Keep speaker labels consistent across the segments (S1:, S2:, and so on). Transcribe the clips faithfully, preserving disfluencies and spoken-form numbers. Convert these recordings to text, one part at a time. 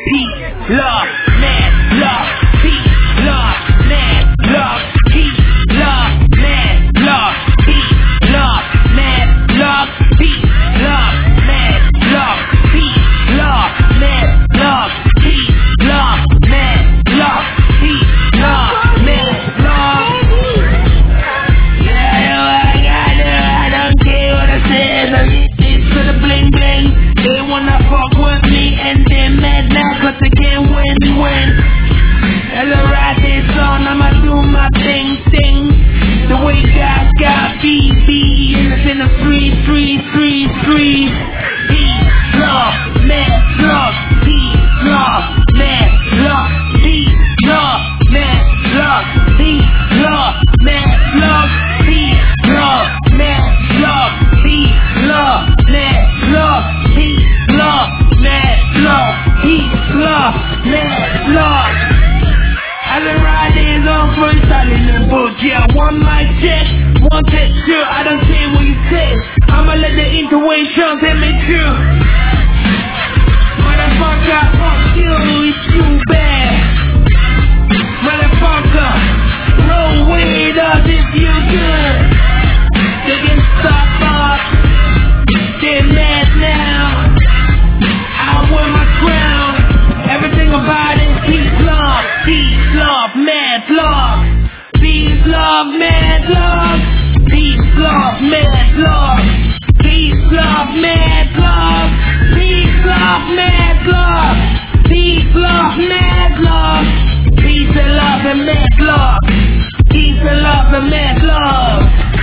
S1: peace, love, mad love, peace, love, mad love, peace, love, mad love, peace, love, mad love, peace, love, mad love, peace, love, mad love, peace, love, mad love, peace, love, mad love. Yeah, I got it, I don't care what I say, I need this for the bling bling. They wanna fuck with me and they mad now cause they can't win, win. As I write this song, I'ma do my thing, thing. The way God got B B in the, in the street, street, street, street. Peace, love, mad love, peace, love, mad love, peace, love, mad love, peace, love, mad love, peace, love, mad love, peace, love, mad love, peace, love, mad love, peace, love, mad love. I've been riding on freestyle in the book, yeah, one mic check, one take two, I don't care what you say, I'ma let the intuition tell me true. Motherfucker, fuck you, it's you bad. Motherfucker, roll with us if you good. They can stop us, they're mad now. I wear my crown, everything about it, peace, love, peace, love, mad love, peace, love, mad love, peace, love, mad love, peace, love, mad love, peace, love, mad love, peace, love, mad love, peace and love and mad love, peace and love and mad love.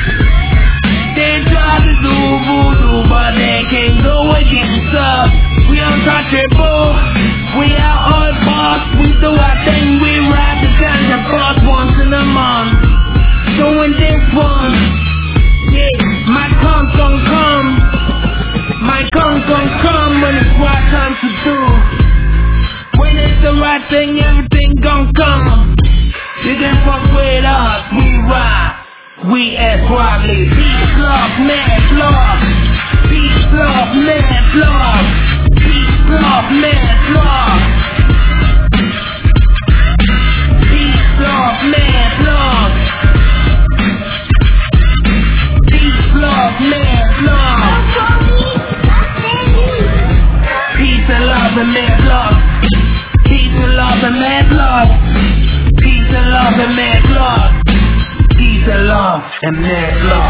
S1: They try to do voodoo, but they can't go against us. We untouchable, we are all boss. We do our thing, we ride the ganja boss once in a month. So in this one, yeah, my tongue gon' come, my tongue gon' come when it's right time to do. When it's the right thing, everything gon' come. You can fuck with us, we ride. We as wildly. Peace, love, mad love. Peace, love, mad love. Peace, love, mad love. Peace, love, mad love. Peace, love, mad love. Peace and love and mad love. Peace and love and mad love. Peace and love and mad love. Peace and love and mad love.